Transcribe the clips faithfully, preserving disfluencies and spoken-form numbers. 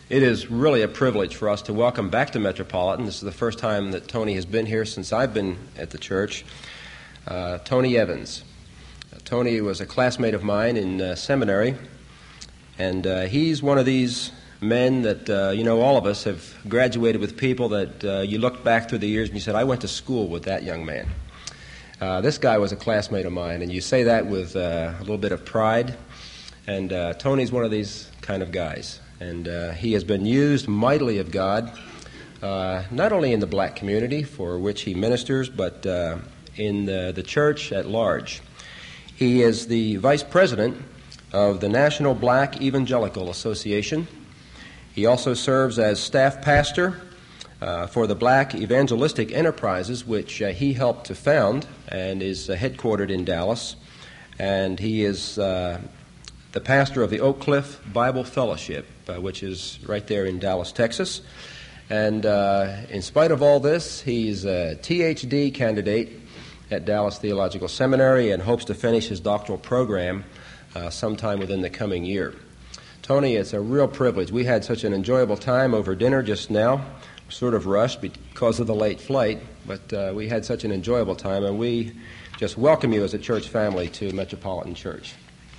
It is really a privilege for us to welcome back to Metropolitan. This is the first time that Tony has been here since I've been at the church. Uh, Tony Evans. Uh, Tony was a classmate of mine in uh, seminary, and uh, he's one of these men that, uh, you know, all of us have graduated with people that uh, you look back through the years and you said, I went to school with that young man. Uh, this guy was a classmate of mine, and you say that with uh, a little bit of pride, and uh, Tony's one of these kind of guys. And uh, he has been used mightily of God, uh, not only in the black community for which he ministers, but uh, in the, the church at large. He is the vice president of the National Black Evangelical Association. He also serves as staff pastor uh, for the Black Evangelistic Enterprises, which uh, he helped to found and is uh, headquartered in Dallas. And he is uh, the pastor of the Oak Cliff Bible Fellowship, Uh, which is right there in Dallas, Texas. And uh, in spite of all this, he's a T H D candidate at Dallas Theological Seminary and hopes to finish his doctoral program uh, sometime within the coming year. Tony, it's a real privilege. We had such an enjoyable time over dinner just now. Sort of rushed because of the late flight, but uh, we had such an enjoyable time, and we just welcome you as a church family to Metropolitan Church.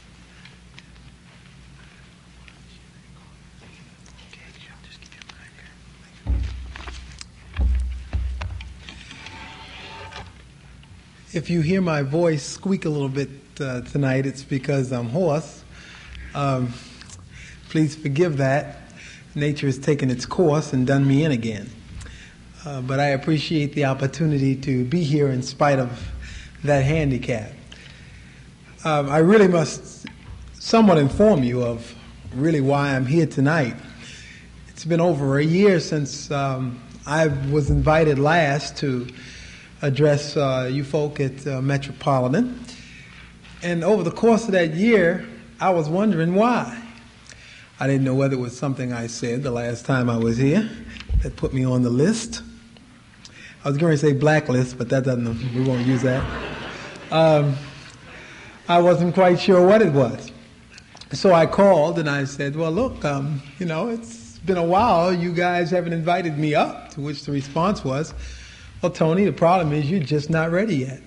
If you hear my voice squeak a little bit uh, tonight, it's because I'm hoarse. Um, please forgive that. Nature has taken its course and done me in again. Uh, but I appreciate the opportunity to be here in spite of that handicap. Um, I really must somewhat inform you of really why I'm here tonight. It's been over a year since um, I was invited last to address uh, you folk at uh, Metropolitan. And over the course of that year, I was wondering why. I didn't know whether it was something I said the last time I was here that put me on the list. I was going to say blacklist, but that doesn't, we won't use that. Um, I wasn't quite sure what it was. So I called and I said, well, look, um, you know, it's been a while. You guys haven't invited me up, to which the response was, well, Tony, the problem is you're just not ready yet.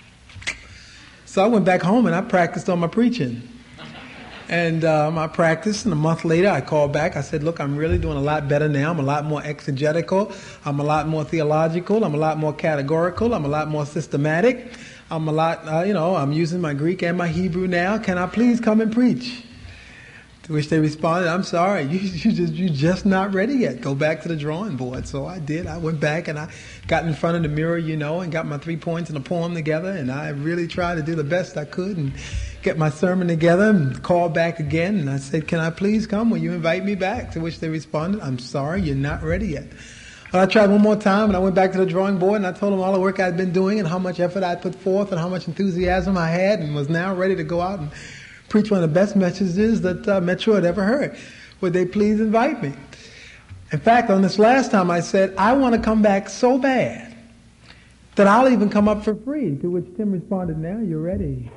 So I went back home and I practiced on my preaching. And um, I practiced, and a month later I called back. I said, look, I'm really doing a lot better now. I'm a lot more exegetical. I'm a lot more theological. I'm a lot more categorical. I'm a lot more systematic. I'm a lot, uh, you know, I'm using my Greek and my Hebrew now. Can I please come and preach? To which they responded, I'm sorry, you, you just, you're just not ready yet. Go back to the drawing board. So I did. I went back and I got in front of the mirror, you know, and got my three points and a poem together. And I really tried to do the best I could and get my sermon together and called back again. And I said, can I please come? Will you invite me back? To which they responded, I'm sorry, you're not ready yet. Well, I tried one more time and I went back to the drawing board and I told them all the work I'd been doing and how much effort I'd put forth and how much enthusiasm I had and was now ready to go out and preach one of the best messages that uh, Metro had ever heard. Would they please invite me? In fact, on this last time I said, I want to come back so bad that I'll even come up for free. To which Tim responded, now you're ready.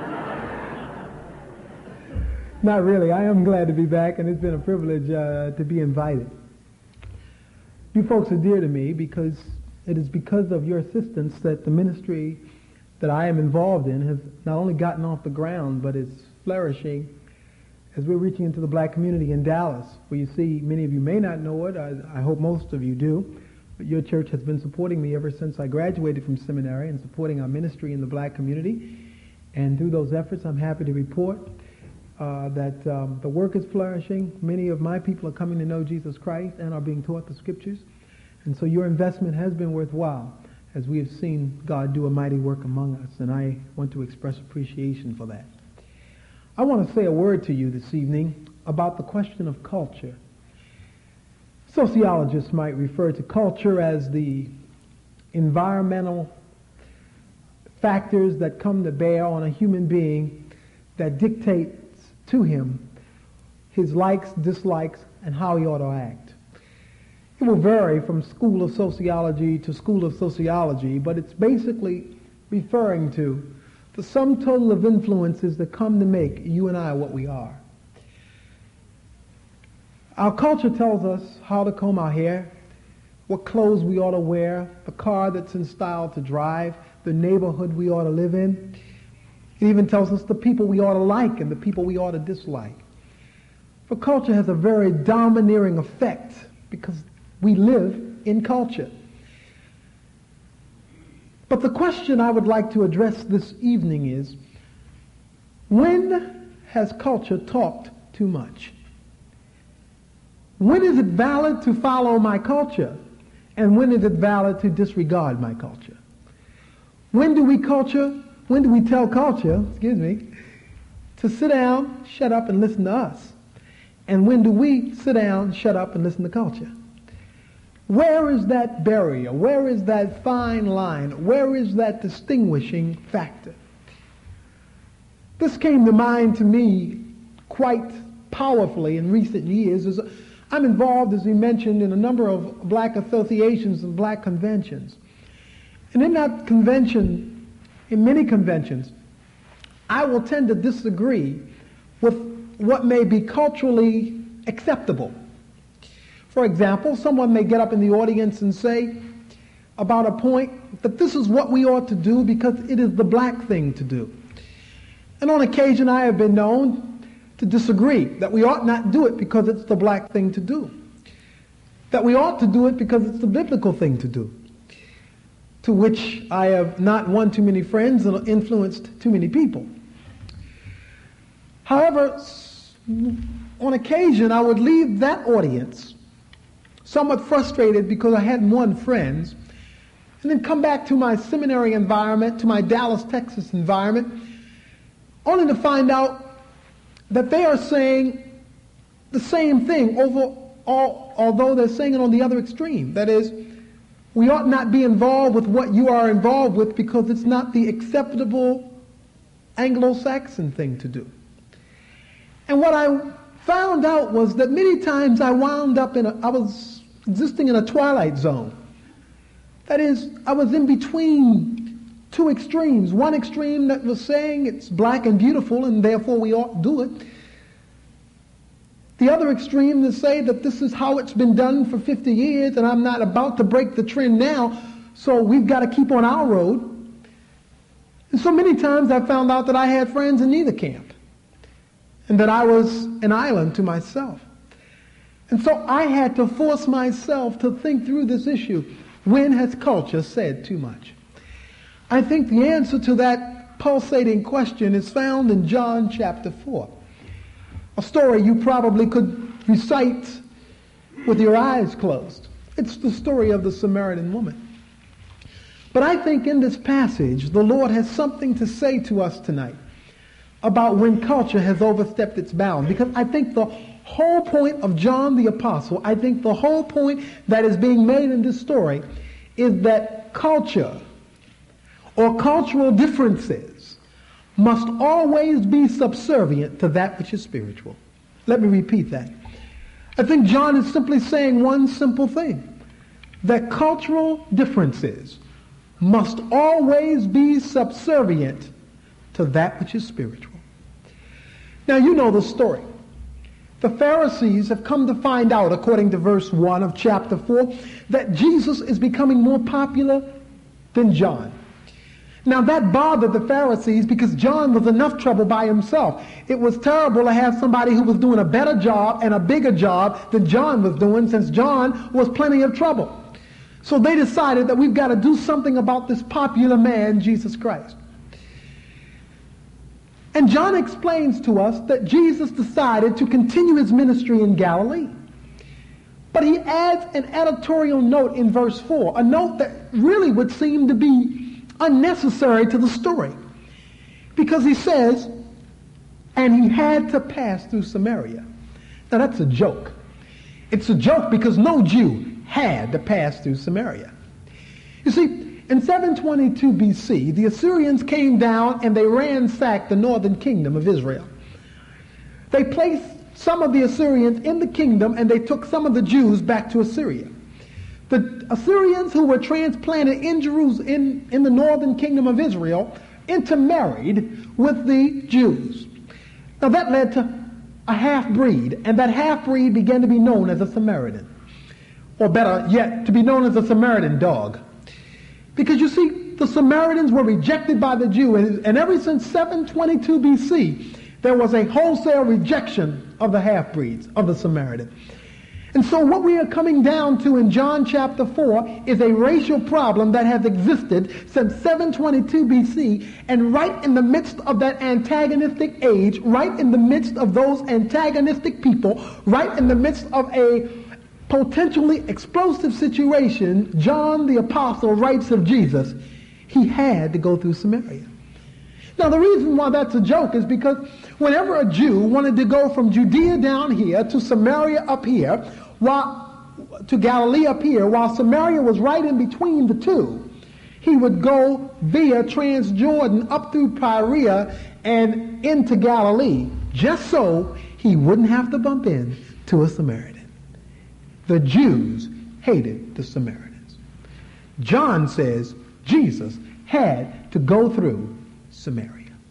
Not really. I am glad to be back, and it's been a privilege uh, to be invited. You folks are dear to me because it is because of your assistance that the ministry that I am involved in has not only gotten off the ground, but is flourishing as we're reaching into the black community in Dallas, where you see many of you may not know it. I, I hope most of you do. But your church has been supporting me ever since I graduated from seminary and supporting our ministry in the black community. And through those efforts, I'm happy to report uh, that um, the work is flourishing. Many of my people are coming to know Jesus Christ and are being taught the scriptures. And so your investment has been worthwhile as we have seen God do a mighty work among us. And I want to express appreciation for that. I want to say a word to you this evening about the question of culture. Sociologists might refer to culture as the environmental factors that come to bear on a human being that dictates to him his likes, dislikes, and how he ought to act. It will vary from school of sociology to school of sociology, but it's basically referring to the sum total of influences that come to make you and I what we are. Our culture tells us how to comb our hair, what clothes we ought to wear, the car that's in style to drive, the neighborhood we ought to live in. It even tells us the people we ought to like and the people we ought to dislike. For culture has a very domineering effect because we live in culture. But the question I would like to address this evening is, when has culture talked too much? When is it valid to follow my culture? And when is it valid to disregard my culture? When do we culture, when do we tell culture, excuse me, to sit down, shut up, and listen to us? And when do we sit down, shut up, and listen to culture? Where is that barrier? Where is that fine line? Where is that distinguishing factor? This came to mind to me quite powerfully in recent years. As I'm involved, as we mentioned, in a number of black associations and black conventions. And in that convention, in many conventions, I will tend to disagree with what may be culturally acceptable. For example, someone may get up in the audience and say about a point that this is what we ought to do because it is the black thing to do. And on occasion I have been known to disagree, that we ought not do it because it's the black thing to do. That we ought to do it because it's the biblical thing to do. To which I have not won too many friends and influenced too many people. However, on occasion I would leave that audience somewhat frustrated because I hadn't won friends, and then come back to my seminary environment, to my Dallas, Texas environment, only to find out that they are saying the same thing, over, all, although they're saying it on the other extreme. That is, we ought not be involved with what you are involved with because it's not the acceptable Anglo-Saxon thing to do. And what I found out was that many times I wound up in a, I was existing in a twilight zone. That is, I was in between two extremes. One extreme that was saying it's black and beautiful and therefore we ought to do it. The other extreme to say that this is how it's been done for fifty years and I'm not about to break the trend now, so we've got to keep on our road. And so many times I found out that I had friends in neither camp and that I was an island to myself. And so I had to force myself to think through this issue. When has culture said too much? I think the answer to that pulsating question is found in John chapter four. A story you probably could recite with your eyes closed. It's the story of the Samaritan woman. But I think in this passage, the Lord has something to say to us tonight about when culture has overstepped its bounds. Because I think the whole point of John the Apostle, I think the whole point that is being made in this story is that culture or cultural differences must always be subservient to that which is spiritual. Let me repeat that. I think John is simply saying one simple thing, that cultural differences must always be subservient to that which is spiritual. Now you know the story. The Pharisees have come to find out, according to verse one of chapter four, that Jesus is becoming more popular than John. Now that bothered the Pharisees because John was enough trouble by himself. It was terrible to have somebody who was doing a better job and a bigger job than John was doing, since John was plenty of trouble. So they decided that we've got to do something about this popular man, Jesus Christ. And John explains to us that Jesus decided to continue his ministry in Galilee. But he adds an editorial note in verse four, a note that really would seem to be unnecessary to the story. Because he says, and he had to pass through Samaria. Now that's a joke. It's a joke because no Jew had to pass through Samaria. You see, in seven twenty-two B C, the Assyrians came down and they ransacked the northern kingdom of Israel. They placed some of the Assyrians in the kingdom and they took some of the Jews back to Assyria. The Assyrians who were transplanted in Jerusalem, in, in the northern kingdom of Israel, intermarried with the Jews. Now that led to a half-breed, and that half-breed began to be known as a Samaritan, or better yet, to be known as a Samaritan dog. Because you see, the Samaritans were rejected by the Jew, and, and ever since seven twenty-two B C, there was a wholesale rejection of the half-breeds, of the Samaritan. And so what we are coming down to in John chapter four is a racial problem that has existed since seven twenty-two B C, and right in the midst of that antagonistic age, right in the midst of those antagonistic people, right in the midst of a potentially explosive situation, John the Apostle writes of Jesus, he had to go through Samaria. Now the reason why that's a joke is because whenever a Jew wanted to go from Judea down here to Samaria up here, while to Galilee up here, while Samaria was right in between the two, he would go via Transjordan up through Perea and into Galilee, just so he wouldn't have to bump in to a Samaritan. The Jews hated the Samaritans. John says Jesus had to go through Samaria.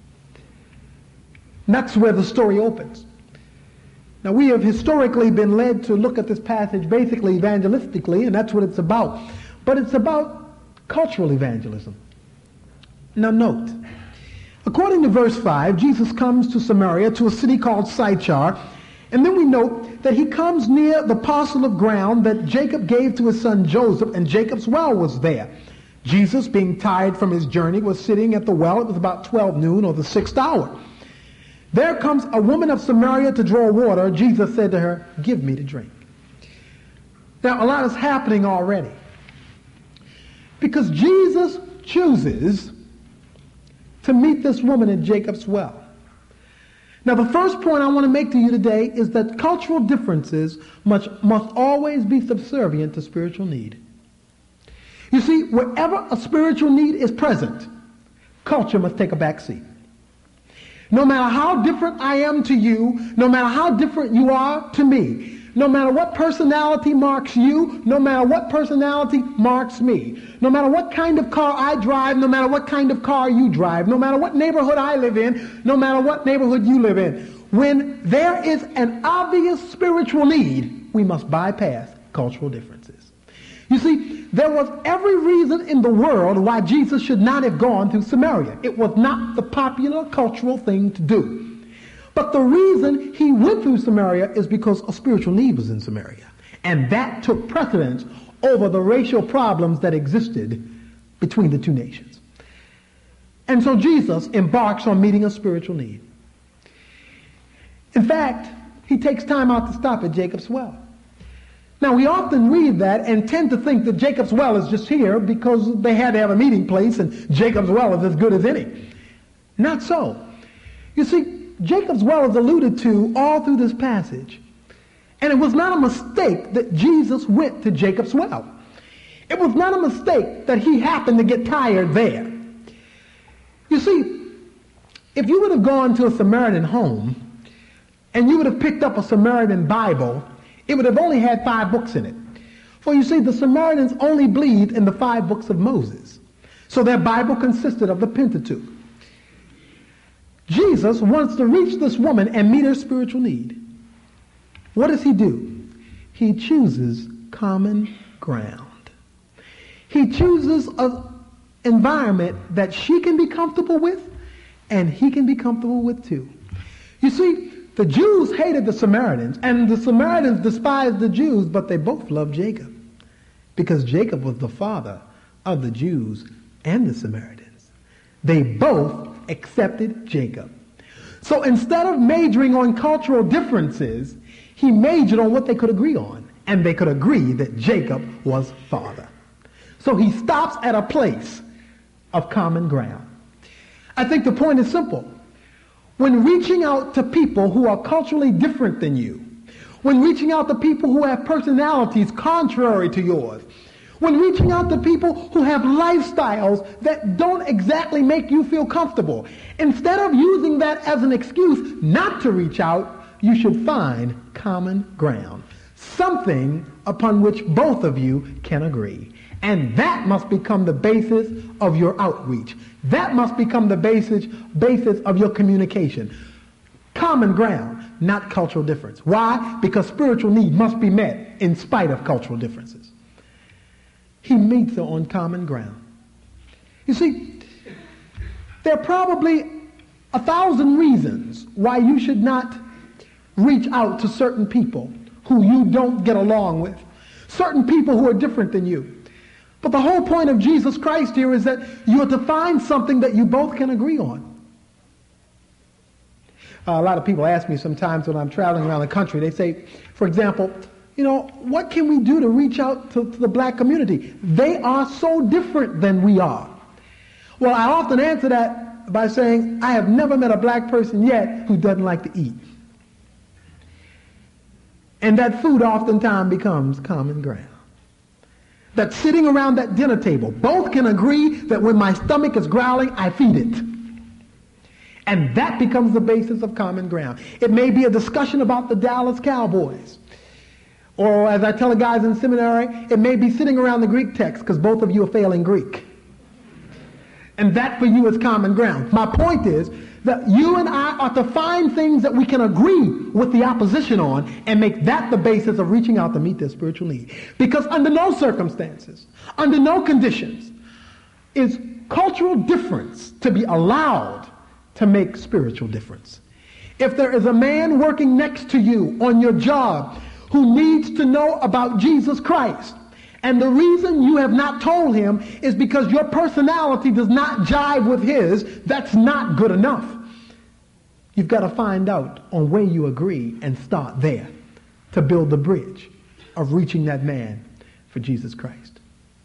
And that's where the story opens. Now, we have historically been led to look at this passage basically evangelistically, and that's what it's about. But it's about cultural evangelism. Now, note, according to verse five, Jesus comes to Samaria, to a city called Sychar, and then we note that he comes near the parcel of ground that Jacob gave to his son Joseph, and Jacob's well was there. Jesus, being tired from his journey, was sitting at the well. It was about twelve noon or the sixth hour. There comes a woman of Samaria to draw water. Jesus said to her, "Give me to drink." Now, a lot is happening already, because Jesus chooses to meet this woman at Jacob's well. Now, the first point I want to make to you today is that cultural differences must, must always be subservient to spiritual need. You see, wherever a spiritual need is present, culture must take a back seat. No matter how different I am to you, no matter how different you are to me, no matter what personality marks you, no matter what personality marks me, no matter what kind of car I drive, no matter what kind of car you drive, no matter what neighborhood I live in, no matter what neighborhood you live in, when there is an obvious spiritual need, we must bypass cultural differences. You see, there was every reason in the world why Jesus should not have gone through Samaria. It was not the popular cultural thing to do. But the reason he went through Samaria is because a spiritual need was in Samaria. And that took precedence over the racial problems that existed between the two nations. And so Jesus embarks on meeting a spiritual need. In fact, he takes time out to stop at Jacob's well. Now, we often read that and tend to think that Jacob's well is just here because they had to have a meeting place and Jacob's well is as good as any. Not so. You see, Jacob's well is alluded to all through this passage. And it was not a mistake that Jesus went to Jacob's well. It was not a mistake that he happened to get tired there. You see, if you would have gone to a Samaritan home and you would have picked up a Samaritan Bible, it would have only had five books in it. For you see, the Samaritans only believed in the five books of Moses. So their Bible consisted of the Pentateuch. Jesus wants to reach this woman and meet her spiritual need. What does he do? He chooses common ground. He chooses an environment that she can be comfortable with and he can be comfortable with too. You see, the Jews hated the Samaritans, and the Samaritans despised the Jews, but they both loved Jacob, because Jacob was the father of the Jews and the Samaritans. They both accepted Jacob. So instead of majoring on cultural differences, he majored on what they could agree on, and they could agree that Jacob was father. So he stops at a place of common ground. I think the point is simple. When reaching out to people who are culturally different than you, when reaching out to people who have personalities contrary to yours, when reaching out to people who have lifestyles that don't exactly make you feel comfortable, instead of using that as an excuse not to reach out, you should find common ground, something upon which both of you can agree. And that must become the basis of your outreach. That must become the basis, basis of your communication. Common ground. not cultural difference. Why? Because spiritual need must be met in spite of cultural differences. He meets her on common ground. You see, there are probably a thousand reasons why you should not reach out to certain people who you don't get along with, certain people who are different than you. But the whole point of Jesus Christ here is that you are to find something that you both can agree on. Uh, a lot of people ask me sometimes when I'm traveling around the country, they say, for example, you know, what can we do to reach out to, to the black community? They are so different than we are. Well, I often answer that by saying, I have never met a black person yet who doesn't like to eat. And that food oftentimes becomes common ground. That sitting around that dinner table, both can agree that when my stomach is growling, I feed it. And that becomes the basis of common ground. It may be a discussion about the Dallas Cowboys. Or as I tell the guys in seminary, it may be sitting around the Greek text because both of you are failing Greek. And that for you is common ground. My point is that you and I are to find things that we can agree with the opposition on and make that the basis of reaching out to meet their spiritual need. Because under no circumstances, under no conditions, is cultural difference to be allowed to make spiritual difference. If there is a man working next to you on your job who needs to know about Jesus Christ, and the reason you have not told him is because your personality does not jive with his, that's not good enough. You've got to find out on where you agree and start there to build the bridge of reaching that man for Jesus Christ.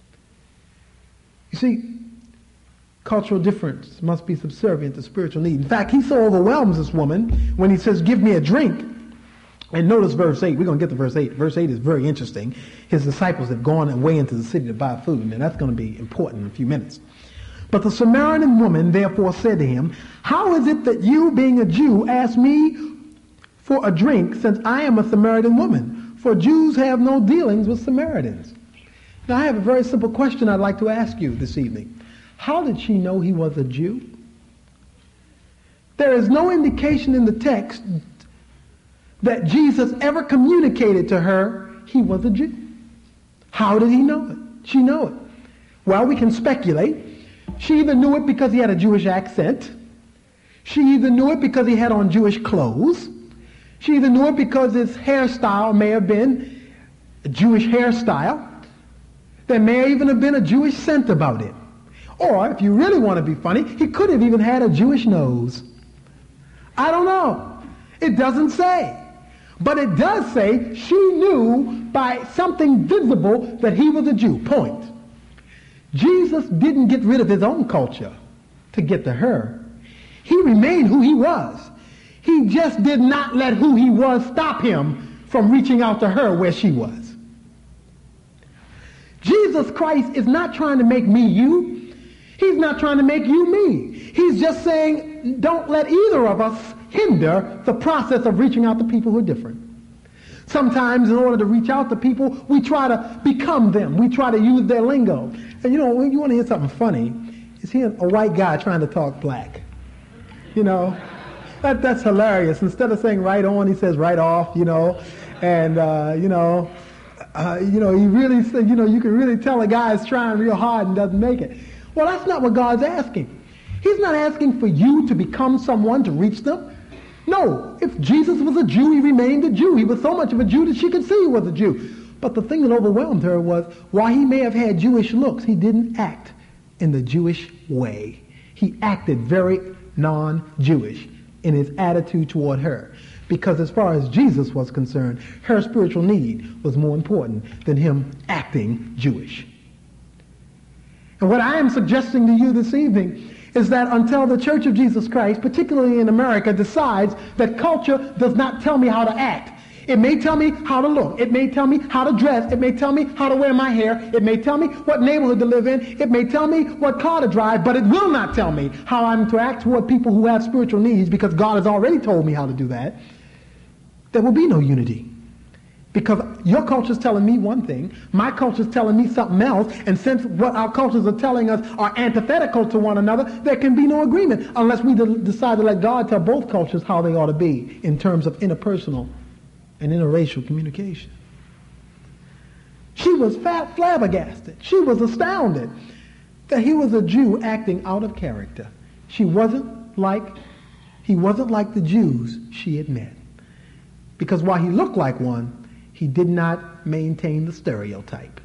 You see, cultural difference must be subservient to spiritual need. In fact, he so overwhelms this woman when he says, give me a drink. And notice verse eight. We're going to get to verse eight. Verse eight is very interesting. His disciples have gone away into the city to buy food, and that's going to be important in a few minutes. But the Samaritan woman therefore said to him, how is it that you, being a Jew, ask me for a drink, since I am a Samaritan woman? For Jews have no dealings with Samaritans. Now, I have a very simple question I'd like to ask you this evening. How did she know he was a Jew? There is no indication in the text that Jesus ever communicated to her he was a Jew. How did he know it? She know it. Well, we can speculate. She either knew it because he had a Jewish accent. She either knew it because he had on Jewish clothes. She either knew it because his hairstyle may have been a Jewish hairstyle. There may even have been a Jewish scent about it. Or, if you really want to be funny, he could have even had a Jewish nose. I don't know. It doesn't say. But it does say she knew by something visible that he was a Jew. Point. Jesus didn't get rid of his own culture to get to her. He remained who he was. He just did not let who he was stop him from reaching out to her where she was. Jesus Christ is not trying to make me you. He's not trying to make you me. He's just saying, don't let either of us hinder the process of reaching out to people who are different. Sometimes in order to reach out to people, we try to become them. We try to use their lingo. And you know, when you want to hear something funny, is hearing a white guy trying to talk black. You know, that, that's hilarious. Instead of saying right on, he says right off, you know. And, uh, you know, uh, you know, he really, you know, you can really tell a guy is trying real hard and doesn't make it. Well, that's not what God's asking. He's not asking for you to become someone to reach them. No, if Jesus was a Jew, he remained a Jew. He was so much of a Jew that she could see he was a Jew. But the thing that overwhelmed her was, while he may have had Jewish looks, he didn't act in the Jewish way. He acted very non-Jewish in his attitude toward her. Because as far as Jesus was concerned, her spiritual need was more important than him acting Jewish. And what I am suggesting to you this evening is that until the Church of Jesus Christ, particularly in America, decides that culture does not tell me how to act. It may tell me how to look. It may tell me how to dress. It may tell me how to wear my hair. It may tell me what neighborhood to live in. It may tell me what car to drive, but it will not tell me how I'm to act toward people who have spiritual needs, because God has already told me how to do that. There will be no unity. Because your culture is telling me one thing, my culture is telling me something else, and since what our cultures are telling us are antithetical to one another, there can be no agreement unless we de- decide to let God tell both cultures how they ought to be in terms of interpersonal and interracial communication. She was fat, flabbergasted. She was astounded that he was a Jew acting out of character. She wasn't like, he wasn't like the Jews she had met. Because while he looked like one, he did not maintain the stereotype.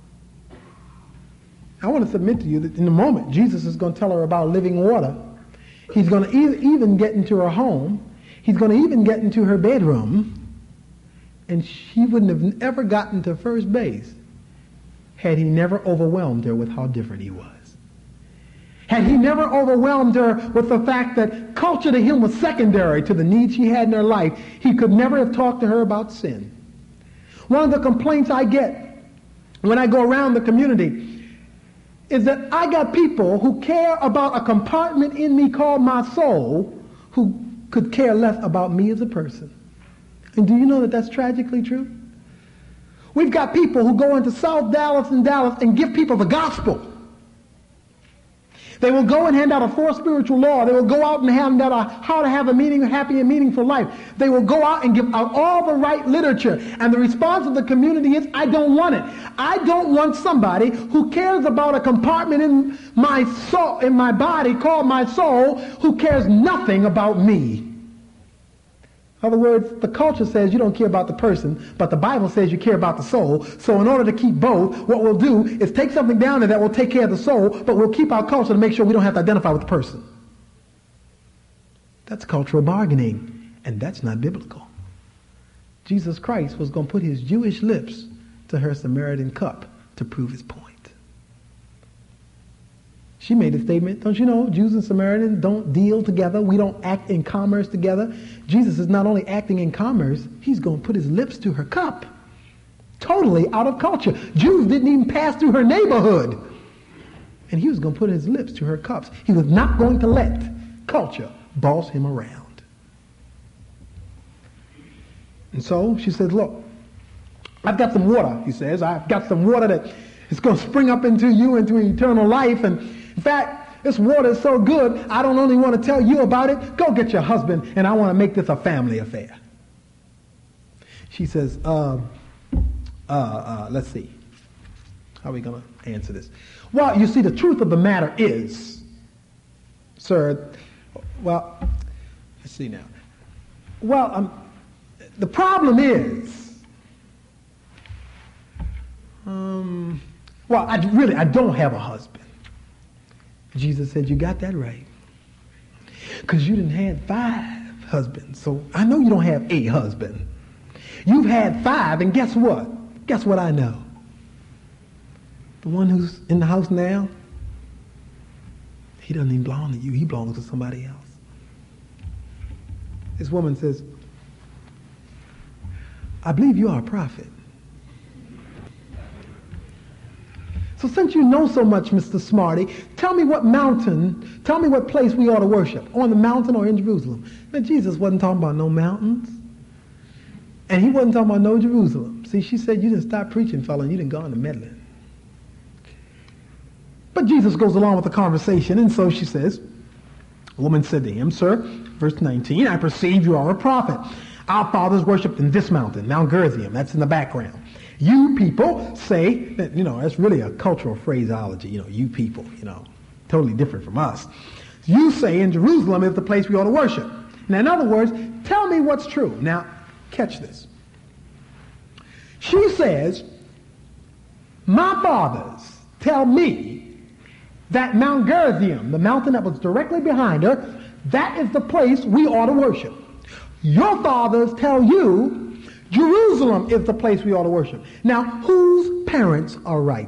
I want to submit to you that in a moment, Jesus is going to tell her about living water. He's going to e- even get into her home. He's going to even get into her bedroom. And she wouldn't have ever gotten to first base had he never overwhelmed her with how different he was. Had he never overwhelmed her with the fact that culture to him was secondary to the needs she had in her life, he could never have talked to her about sin. One of the complaints I get when I go around the community is that I got people who care about a compartment in me called my soul who could care less about me as a person. And do you know that that's tragically true? We've got people who go into South Dallas and Dallas and give people the gospel. They will go and hand out a four spiritual law. They will go out and hand out a how to have a meaning, happy and meaningful life. They will go out and give out all the right literature. And the response of the community is, I don't want it. I don't want somebody who cares about a compartment in my soul, in my body called my soul, who cares nothing about me. In other words, the culture says you don't care about the person, but the Bible says you care about the soul. So in order to keep both, what we'll do is take something down there that will take care of the soul, but we'll keep our culture to make sure we don't have to identify with the person. That's cultural bargaining, and that's not biblical. Jesus Christ was going to put his Jewish lips to her Samaritan cup to prove his point. She made a statement, don't you know, Jews and Samaritans don't deal together. We don't act in commerce together. Jesus is not only acting in commerce, he's going to put his lips to her cup. Totally out of culture. Jews didn't even pass through her neighborhood. And he was going to put his lips to her cups. He was not going to let culture boss him around. And so she says, look, I've got some water, he says. I've got some water that is going to spring up into you, into eternal life. And in fact, this water is so good, I don't only want to tell you about it. Go get your husband, and I want to make this a family affair. She says, uh, uh, uh, let's see. How are we going to answer this? Well, you see, the truth of the matter is, sir, well, let's see now. Well, um, the problem is, um, well, I really, I don't have a husband. Jesus said, you got that right. Because you didn't have five husbands. So I know you don't have a husband. You've had five, and guess what? Guess what I know? The one who's in the house now, he doesn't even belong to you. He belongs to somebody else. This woman says, I believe you are a prophet. So since you know so much, Mister Smarty, tell me what mountain, tell me what place we ought to worship, on the mountain or in Jerusalem. Now, Jesus wasn't talking about no mountains. And he wasn't talking about no Jerusalem. See, she said, you didn't stop preaching, fella, and you didn't go into meddling. But Jesus goes along with the conversation, and so she says, a woman said to him, sir, verse nineteen, I perceive you are a prophet. Our fathers worshipped in this mountain, Mount Gerizim, that's in the background. You people say that, you know, that's really a cultural phraseology, you know, you people, you know, totally different from us. You say in Jerusalem is the place we ought to worship. Now, in other words, tell me what's true. Now, catch this. She says, my fathers tell me that Mount Gerizim, the mountain that was directly behind her, that is the place we ought to worship. Your fathers tell you Jerusalem is the place we ought to worship. Now, whose parents are right?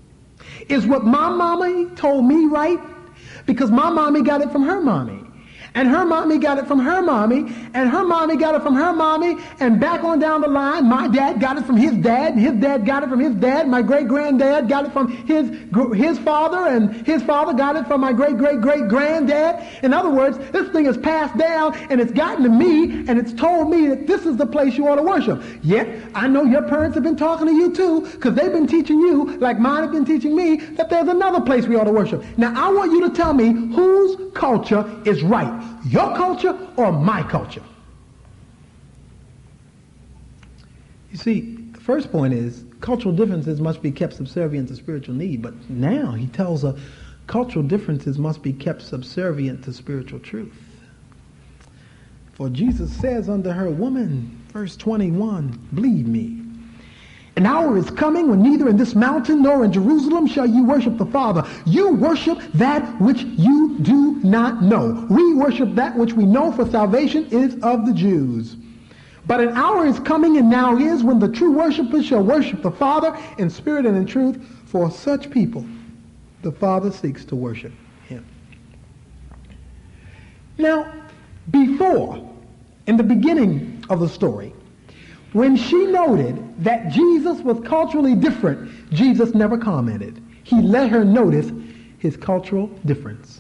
Is what my mommy told me right? Because my mommy got it from her mommy. and her mommy got it from her mommy, and her mommy got it from her mommy, and back on down the line, my dad got it from his dad, and his dad got it from his dad, my great-granddad got it from his his father, and his father got it from my great-great-great-granddad. In other words, this thing is passed down, and it's gotten to me, and it's told me that this is the place you ought to worship. Yet, I know your parents have been talking to you too, because they've been teaching you, like mine have been teaching me, that there's another place we ought to worship. Now, I want you to tell me whose culture is right, your culture or my culture. You see, the first point is cultural differences must be kept subservient to spiritual need, but now he tells us cultural differences must be kept subservient to spiritual truth. For Jesus says unto her, woman, verse twenty-one, believe me, an hour is coming when neither in this mountain nor in Jerusalem shall you worship the Father. You worship that which you do not know. We worship that which we know, for salvation is of the Jews. But an hour is coming, and now is, when the true worshipers shall worship the Father in spirit and in truth. For such people the Father seeks to worship him. Now, before, in the beginning of the story, when she noted that Jesus was culturally different, Jesus never commented. He let her notice his cultural difference.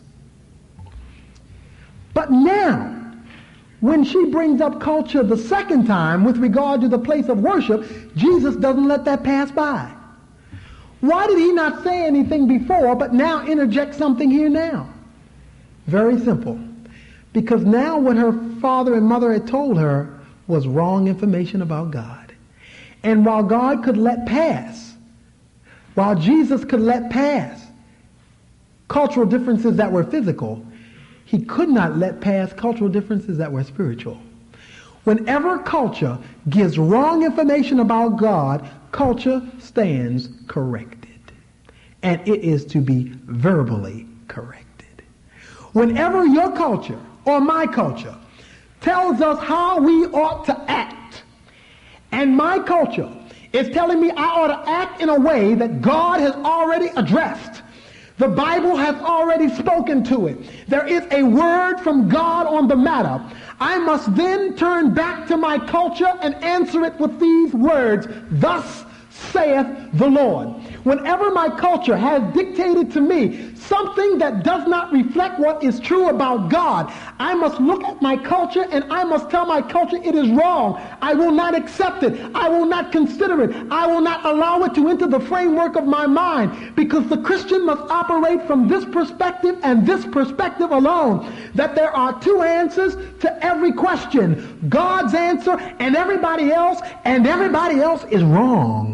But now, when she brings up culture the second time with regard to the place of worship, Jesus doesn't let that pass by. Why did he not say anything before, but now interject something here now? Very simple. Because now what her father and mother had told her was wrong information about God. And while God could let pass, while Jesus could let pass cultural differences that were physical, he could not let pass cultural differences that were spiritual. Whenever culture gives wrong information about God, culture stands corrected. And it is to be verbally corrected. Whenever your culture or my culture tells us how we ought to act, and my culture is telling me I ought to act in a way that God has already addressed, the Bible has already spoken to it, there is a word from God on the matter, I must then turn back to my culture and answer it with these words, thus saith the Lord. Whenever my culture has dictated to me something that does not reflect what is true about God, I must look at my culture and I must tell my culture it is wrong. I will not accept it. I will not consider it. I will not allow it to enter the framework of my mind, because the Christian must operate from this perspective and this perspective alone, that there are two answers to every question, God's answer and everybody else, and everybody else is wrong.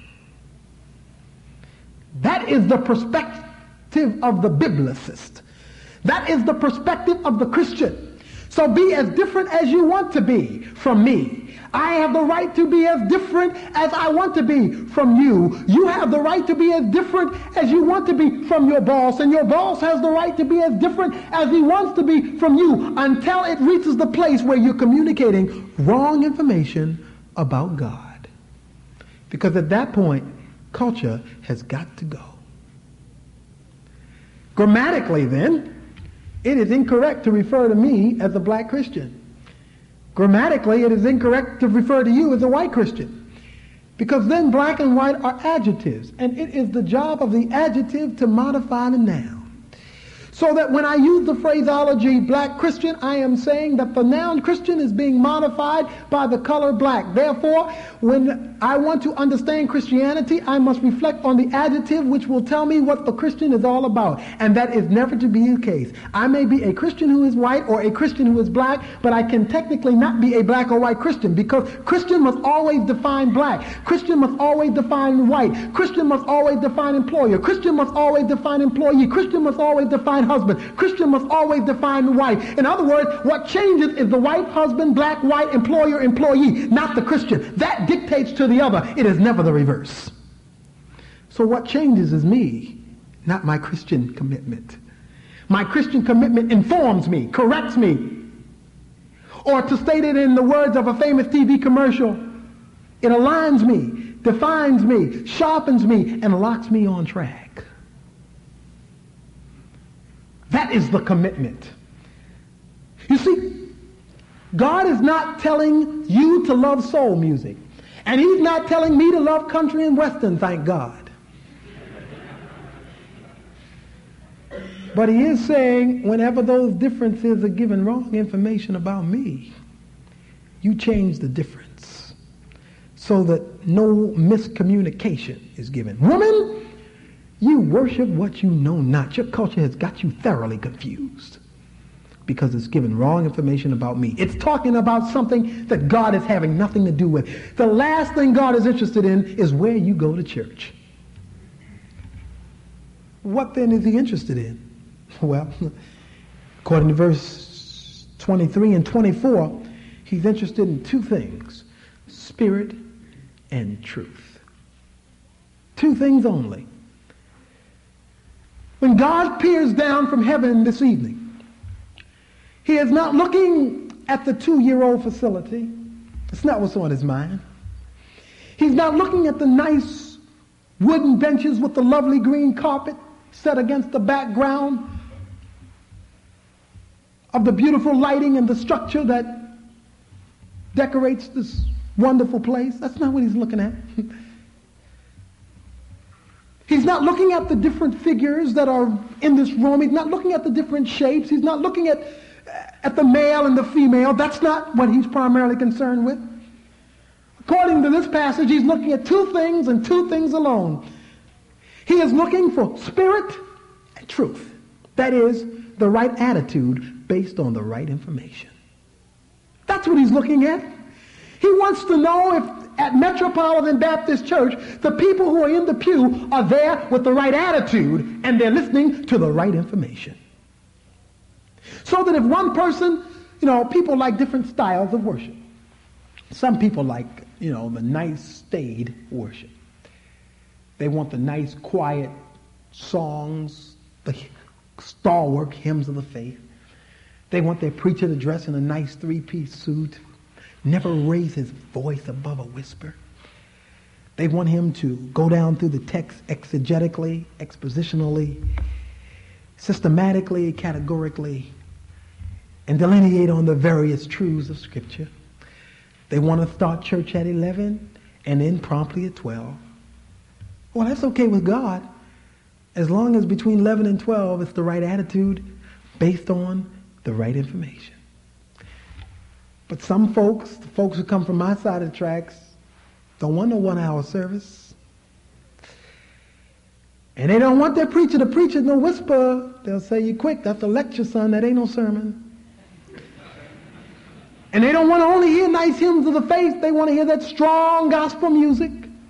That is the perspective of the biblicist. That is the perspective of the Christian. So be as different as you want to be from me. I have the right to be as different as I want to be from you. You have the right to be as different as you want to be from your boss. And your boss has the right to be as different as he wants to be from you, until it reaches the place where you're communicating wrong information about God. Because at that point, culture has got to go. Grammatically, then, it is incorrect to refer to me as a black Christian. Grammatically, it is incorrect to refer to you as a white Christian, because then black and white are adjectives, and it is the job of the adjective to modify the noun. So that when I use the phraseology black Christian, I am saying that the noun Christian is being modified by the color black. Therefore, when I want to understand Christianity, I must reflect on the adjective which will tell me what the Christian is all about. And that is never to be the case. I may be a Christian who is white or a Christian who is black, but I can technically not be a black or white Christian, because Christian must always define black. Christian must always define white. Christian must always define employer. Christian must always define employee. Christian must always define husband. Christian must always define wife. In other words, what changes is the white husband, black, white, employer, employee, not the Christian. That dictates to the other. It is never the reverse. So what changes is me, not my Christian commitment. My Christian commitment informs me, corrects me. Or to state it in the words of a famous T V commercial, it aligns me, defines me, sharpens me, and locks me on track. That is the commitment. God is not telling you to love soul music. And he's not telling me to love country and western, thank God. But he is saying whenever those differences are giving wrong information about me, you change the difference so that no miscommunication is given. Woman, you worship what you know not. Your culture has got you thoroughly confused because it's giving wrong information about me. It's talking about something that God is having nothing to do with. The last thing God is interested in is where you go to church. What then is he interested in? Well, according to verse twenty-three and twenty-four, he's interested in two things, spirit and truth. Two things only. When God peers down from heaven this evening, he is not looking at the two-year-old facility. It's not what's on his mind. He's not looking at the nice wooden benches with the lovely green carpet set against the background of the beautiful lighting and the structure that decorates this wonderful place. That's not what he's looking at. He's not looking at the different figures that are in this room. He's not looking at the different shapes. He's not looking at, at the male and the female. That's not what he's primarily concerned with. According to this passage, he's looking at two things and two things alone. He is looking for spirit and truth. That is, the right attitude based on the right information. That's what he's looking at. He wants to know if at Metropolitan Baptist Church, the people who are in the pew are there with the right attitude and they're listening to the right information. So that if one person, you know, people like different styles of worship. Some people like, you know, the nice staid worship. They want the nice quiet songs, the stalwart hymns of the faith. They want their preacher to dress in a nice three-piece suit, never raise his voice above a whisper. They want him to go down through the text exegetically, expositionally, systematically, categorically, and delineate on the various truths of Scripture. They want to start church at eleven and end promptly at twelve. Well, that's okay with God, as long as between eleven and twelve it's the right attitude based on the right information. But some folks, the folks who come from my side of the tracks, don't want no one-hour service. And they don't want their preacher to preach at no whisper. They'll say, you quick, that's a lecture, son, that ain't no sermon. And they don't want to only hear nice hymns of the faith, they want to hear that strong gospel music.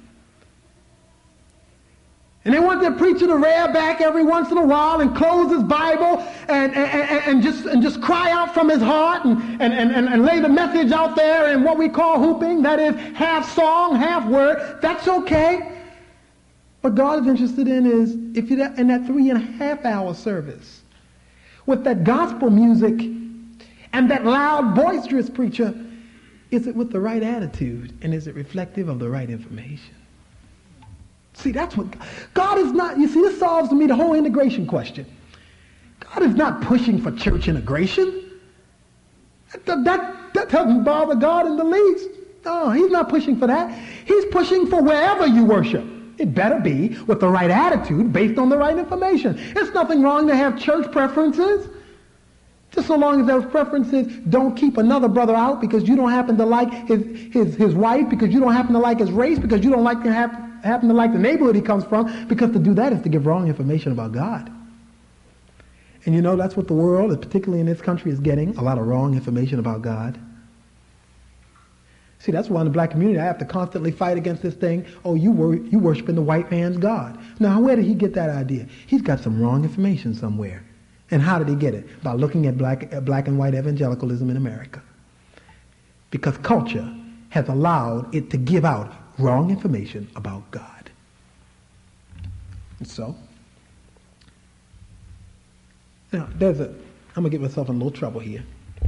And they want their preacher to rear back every once in a while and close his Bible and, and, and, and, just, and just cry out from his heart and, and, and, and lay the message out there in what we call hooping. That is half song, half word. That's okay. What God is interested in is if you're in that three and a half hour service with that gospel music and that loud, boisterous preacher, is it with the right attitude and is it reflective of the right information? See, that's what God is not. You see, this solves to me the whole integration question. God is not pushing for church integration. That, that, that doesn't bother God in the least. No, he's not pushing for that. He's pushing for wherever you worship. It better be with the right attitude based on the right information. There's nothing wrong to have church preferences. Just so long as those preferences don't keep another brother out because you don't happen to like his, his, his wife, because you don't happen to like his race, because you don't like to have happen to like the neighborhood he comes from, because to do that is to give wrong information about God. And you know, that's what the world, particularly in this country, is getting, a lot of wrong information about God. See, that's why in the black community I have to constantly fight against this thing, oh, you were you worshiping the white man's God. Now, where did he get that idea? He's got some wrong information somewhere. And how did he get it? By looking at black, uh, black and white evangelicalism in America. Because culture has allowed it to give out wrong information about God. And so, now there's a, I'm going to get myself in a little trouble here.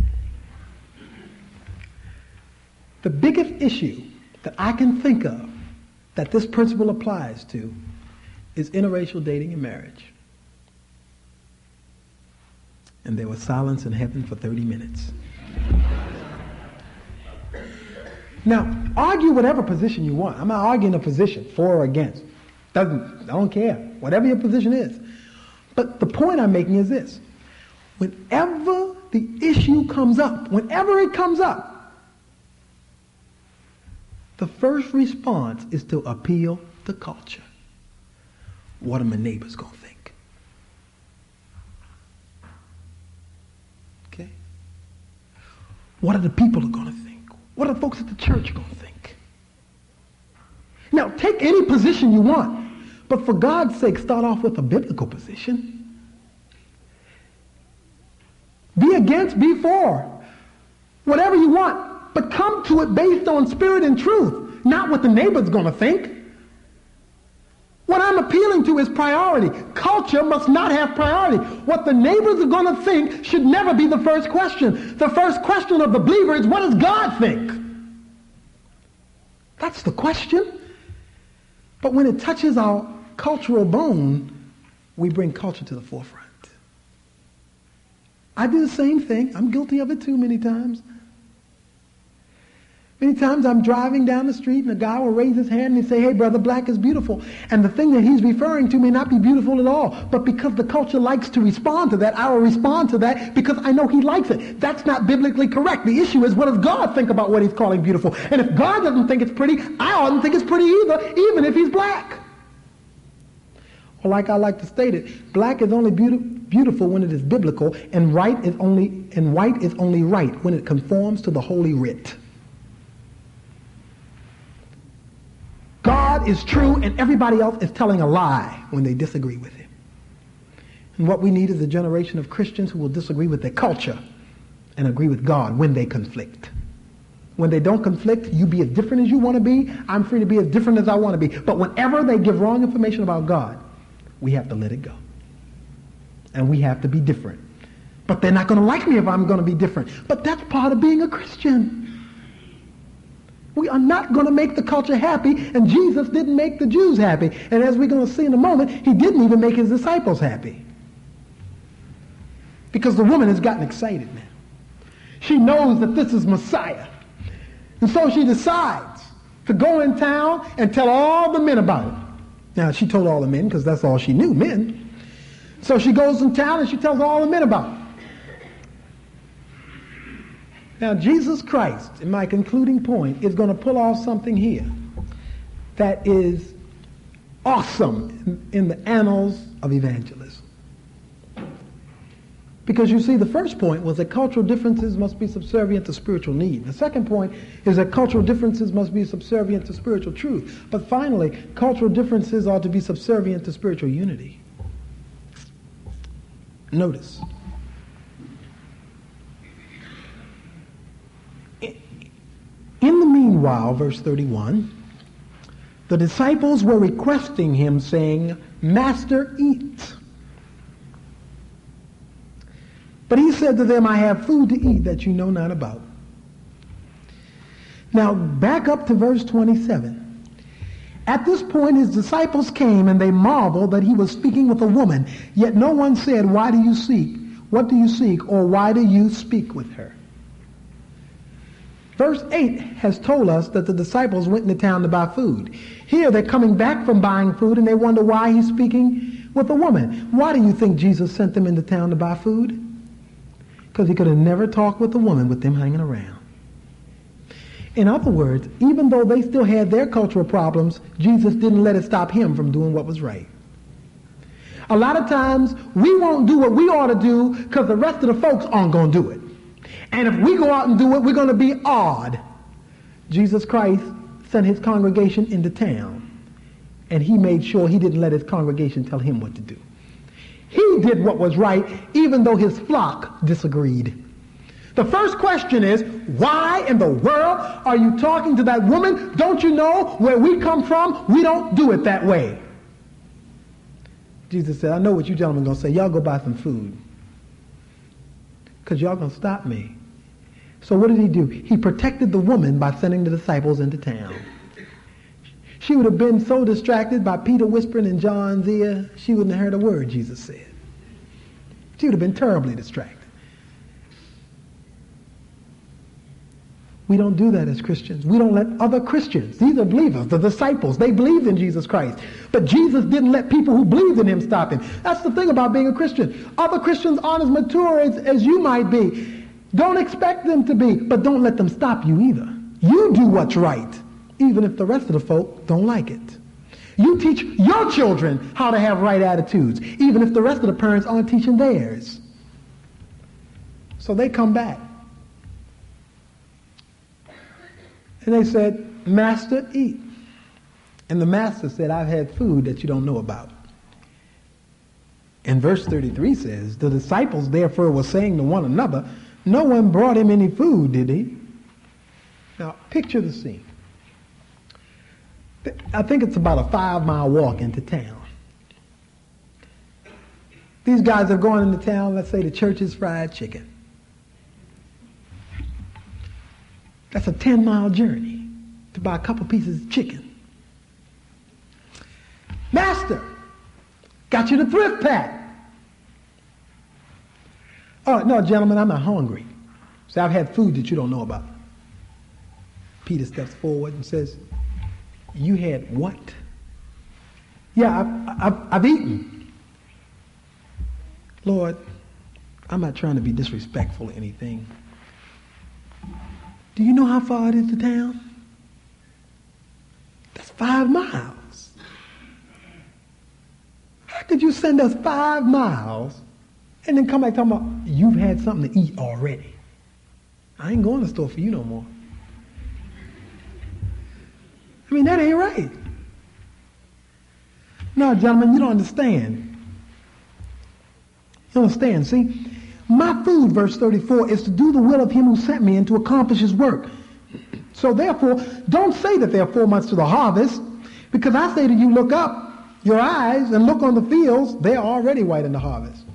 The biggest issue that I can think of that this principle applies to is interracial dating and marriage. And there was silence in heaven for thirty minutes. Now, argue whatever position you want. I'm not arguing a position, for or against. Doesn't, I don't care. Whatever your position is. But the point I'm making is this. Whenever the issue comes up, whenever it comes up, the first response is to appeal to culture. What are my neighbors going to think? Okay? What are the people going to think? What are the folks at the church going to think? Now, take any position you want, but for God's sake, start off with a biblical position. Be against, be for. Whatever you want, but come to it based on spirit and truth, not what the neighbor's going to think. What I'm appealing to is priority. Culture must not have priority. What the neighbors are going to think should never be the first question. The first question of the believer is, what does God think? That's the question. But when it touches our cultural bone, we bring culture to the forefront. I do the same thing. I'm guilty of it too many times. Many times I'm driving down the street and a guy will raise his hand and say, hey, brother, black is beautiful. And the thing that he's referring to may not be beautiful at all. But because the culture likes to respond to that, I will respond to that because I know he likes it. That's not biblically correct. The issue is, what does God think about what he's calling beautiful? And if God doesn't think it's pretty, I oughtn't think it's pretty either, even if he's black. Or like I like to state it, black is only beautiful. Beautiful when it is biblical, and right is only and white is only right when it conforms to the Holy Writ. God is true, and everybody else is telling a lie when they disagree with him. And what we need is a generation of Christians who will disagree with their culture and agree with God when they conflict. When they don't conflict, you be as different as you want to be. I'm free to be as different as I want to be. But whenever they give wrong information about God, we have to let it go. And we have to be different. But they're not going to like me if I'm going to be different. But that's part of being a Christian. We are not going to make the culture happy, and Jesus didn't make the Jews happy. And as we're going to see in a moment, he didn't even make his disciples happy. Because the woman has gotten excited now. She knows that this is Messiah. And so she decides to go in town and tell all the men about it. Now, she told all the men because that's all she knew, men. So she goes in town and she tells all the men about it. Now, Jesus Christ, in my concluding point, is going to pull off something here that is awesome in, in the annals of evangelism. Because you see, the first point was that cultural differences must be subservient to spiritual need. The second point is that cultural differences must be subservient to spiritual truth. But finally, cultural differences are to be subservient to spiritual unity. Notice. In the meanwhile, verse thirty-one, the disciples were requesting him, saying, Master, eat. But he said to them, I have food to eat that you know not about. Now, back up to verse twenty-seven. At this point, his disciples came, and they marveled that he was speaking with a woman. Yet no one said, why do you seek? What do you seek? Or why do you speak with her? Verse eight has told us that the disciples went into town to buy food. Here they're coming back from buying food, and they wonder why he's speaking with a woman. Why do you think Jesus sent them into town to buy food? Because he could have never talked with a woman with them hanging around. In other words, even though they still had their cultural problems, Jesus didn't let it stop him from doing what was right. A lot of times, we won't do what we ought to do because the rest of the folks aren't going to do it. And if we go out and do it, we're going to be odd. Jesus Christ sent his congregation into town, and he made sure he didn't let his congregation tell him what to do. He did what was right, even though his flock disagreed. The first question is, why in the world are you talking to that woman? Don't you know where we come from? We don't do it that way. Jesus said, I know what you gentlemen are going to say. Y'all go buy some food. Because y'all going to stop me. So what did he do? He protected the woman by sending the disciples into town. She would have been so distracted by Peter whispering in John's ear, she wouldn't have heard a word Jesus said. She would have been terribly distracted. We don't do that as Christians. We don't let other Christians, these are believers, the disciples, they believed in Jesus Christ. But Jesus didn't let people who believed in him stop him. That's the thing about being a Christian. Other Christians aren't as mature as, as you might be. Don't expect them to be, but don't let them stop you either. You do what's right, even if the rest of the folk don't like it. You teach your children how to have right attitudes, even if the rest of the parents aren't teaching theirs. So they come back. And they said, Master, eat. And the master said, I've had food that you don't know about. And verse thirty-three says, the disciples therefore were saying to one another, no one brought him any food, did he? Now, picture the scene. I think it's about a five-mile walk into town. These guys are going into town, let's say the Church's Fried Chicken. That's a ten-mile journey to buy a couple pieces of chicken. Master, got you the thrift pack. Oh, no, gentlemen, I'm not hungry. So I've had food that you don't know about. Peter steps forward and says, you had what? Yeah, I've, I've, I've eaten. Lord, I'm not trying to be disrespectful or anything. Do you know how far it is to town? That's five miles. How could you send us five miles and then come back talking about you've had something to eat already? I ain't going to the store for you no more. I mean, that ain't right. No, gentlemen, you don't understand. You don't understand, see? My food, verse thirty-four, is to do the will of him who sent me and to accomplish his work. So therefore, don't say that there are four months to the harvest, because I say to you, look up your eyes and look on the fields. They are already white in the harvest.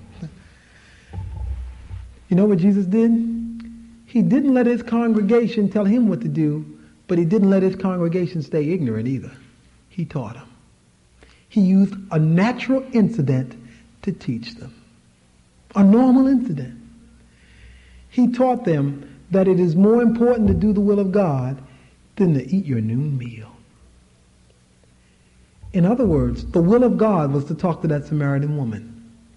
You know what Jesus did? He didn't let his congregation tell him what to do, but he didn't let his congregation stay ignorant either. He taught them. He used a natural incident to teach them. A normal incident. He taught them that it is more important to do the will of God than to eat your noon meal. In other words, the will of God was to talk to that Samaritan woman.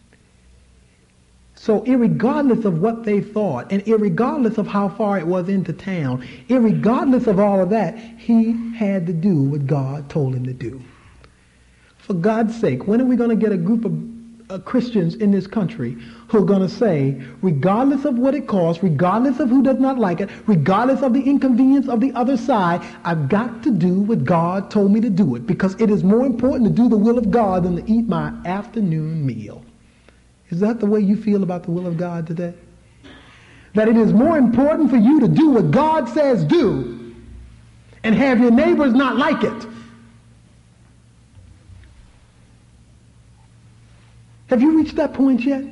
So irregardless of what they thought, and irregardless of how far it was into town, irregardless of all of that, he had to do what God told him to do. For God's sake, when are we going to get a group of uh, Christians in this country who are going to say, regardless of what it costs, regardless of who does not like it, regardless of the inconvenience of the other side, I've got to do what God told me to do it, because it is more important to do the will of God than to eat my afternoon meal. Is that the way you feel about the will of God today? That it is more important for you to do what God says do and have your neighbors not like it. Have you reached that point yet?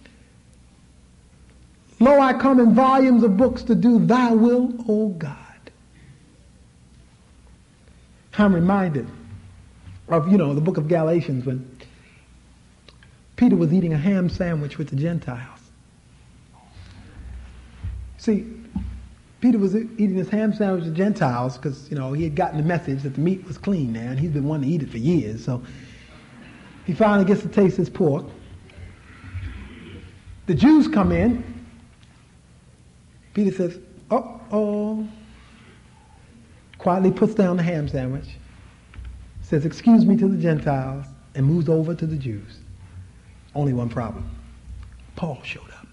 Lo, I come in volumes of books to do thy will, O God. I'm reminded of, you know, the book of Galatians when Peter was eating a ham sandwich with the Gentiles. See, Peter was eating his ham sandwich with the Gentiles because, you know, he had gotten the message that the meat was clean now, and he's been wanting to eat it for years. So he finally gets to taste his pork. The Jews come in. Peter says, uh-oh. Quietly puts down the ham sandwich, says, excuse me to the Gentiles, and moves over to the Jews. Only one problem. Paul showed up.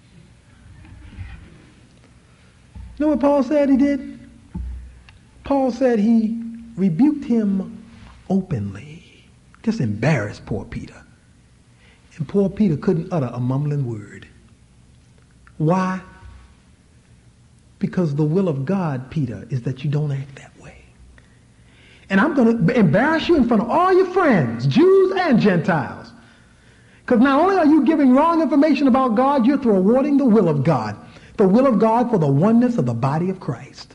You know what Paul said he did? Paul said he rebuked him openly. Just embarrassed poor Peter. And poor Peter couldn't utter a mumbling word. Why? Because the will of God, Peter, is that you don't act that way. And I'm going to embarrass you in front of all your friends, Jews and Gentiles. Because not only are you giving wrong information about God, you're thwarting the will of God. The will of God for the oneness of the body of Christ.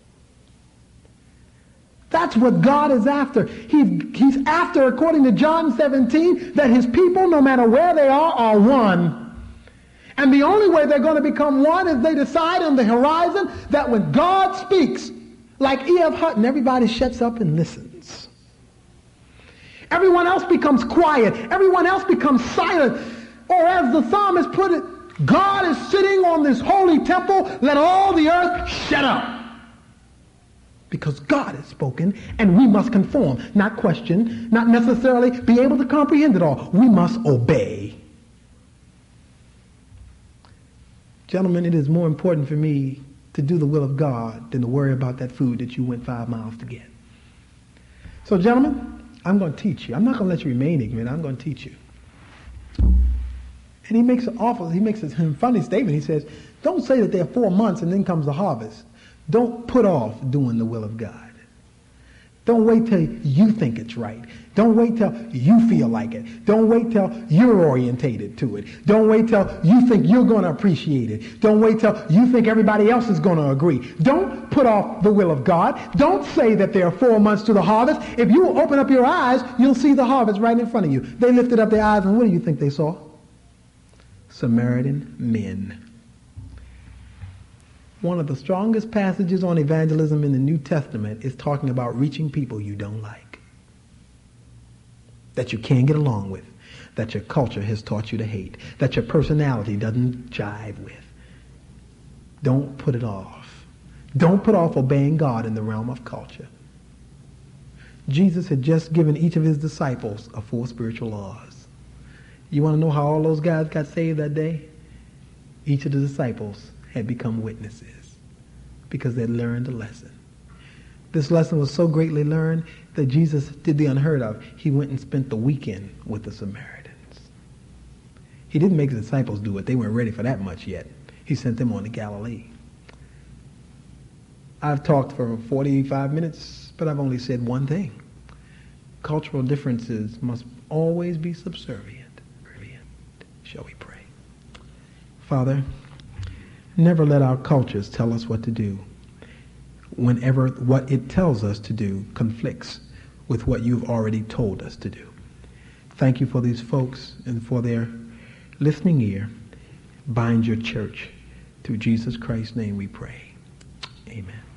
That's what God is after. He, he's after, according to John seventeen, that his people, no matter where they are, are one. And the only way they're going to become one is they decide on the horizon that when God speaks, like E F Hutton, everybody shuts up and listens. Everyone else becomes quiet. Everyone else becomes silent. Or as the psalmist put it, God is sitting on this holy temple. Let all the earth shut up. Because God has spoken, and we must conform, not question, not necessarily be able to comprehend it all. We must obey. Gentlemen, it is more important for me to do the will of God than to worry about that food that you went five miles to get. So, gentlemen, I'm going to teach you. I'm not going to let you remain ignorant. I'm going to teach you. And he makes an awful, he makes a funny statement. He says, don't say that there are four months and then comes the harvest. Don't put off doing the will of God. Don't wait till you think it's right. Don't wait till you feel like it. Don't wait till you're orientated to it. Don't wait till you think you're going to appreciate it. Don't wait till you think everybody else is going to agree. Don't put off the will of God. Don't say that there are four months to the harvest. If you open up your eyes, you'll see the harvest right in front of you. They lifted up their eyes, and what do you think they saw? Samaritan men. One of the strongest passages on evangelism in the New Testament is talking about reaching people you don't like, that you can't get along with, that your culture has taught you to hate, that your personality doesn't jive with. Don't put it off. Don't put off obeying God in the realm of culture. Jesus had just given each of his disciples a four spiritual laws. You want to know how all those guys got saved that day? Each of the disciples had become witnesses because they learned a lesson. This lesson was so greatly learned that Jesus did the unheard of. He went and spent the weekend with the Samaritans. He didn't make the disciples do it. They weren't ready for that much yet. He sent them on to Galilee. I've talked for forty-five minutes, but I've only said one thing. Cultural differences must always be subservient. Shall we pray? Father, never let our cultures tell us what to do whenever what it tells us to do conflicts with what you've already told us to do. Thank you for these folks and for their listening ear. Bind your church. Through Jesus Christ's name we pray. Amen.